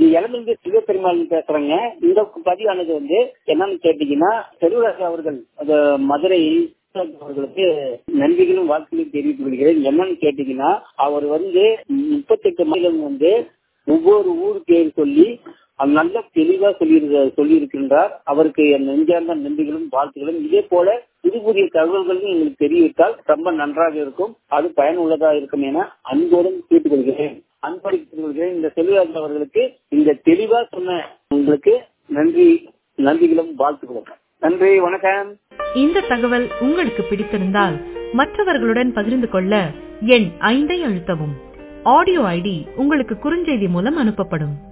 இளமிருந்து சிவபெருமாள் பேசுறேங்க. இந்த பதிவானது என்னன்னு கேட்டீங்கன்னா, செல்வராஜ் அவர்கள் மதுரையில் அவர்களுக்கு நன்றிகளும் வாழ்த்துக்களும் தெரிவித்துக் கொள்கிறேன். என்னன்னு கேட்டீங்கன்னா, அவர் 38 மாநிலம் ஒவ்வொரு ஊர் பேர் சொல்லி நல்ல தெளிவா சொல்லியிருக்கின்றார். அவருக்கு என் நெஞ்சார்ந்த நன்றிகளும் வாழ்த்துக்களும். இதே போல புது புதிய தகவல்களும் எங்களுக்கு தெரிவித்தால் ரொம்ப நன்றாக இருக்கும், அது பயனுள்ளதா இருக்கும் என அன்போடும் கேட்டுக்கொள்கிறேன். இந்த செல்வராஜ் அவர்களுக்கு இந்த தெளிவா சொன்ன உங்களுக்கு நன்றிகளும் வாழ்த்துக்களும். நன்றி, வணக்கம். இந்த தகவல் உங்களுக்கு பிடித்திருந்தால் மற்றவர்களுடன் பகிர்ந்து கொள்ள எண் 5 அழுத்தவும். ஆடியோ ஐடி உங்களுக்கு குறுஞ்செய்தி மூலம் அனுப்பப்படும்.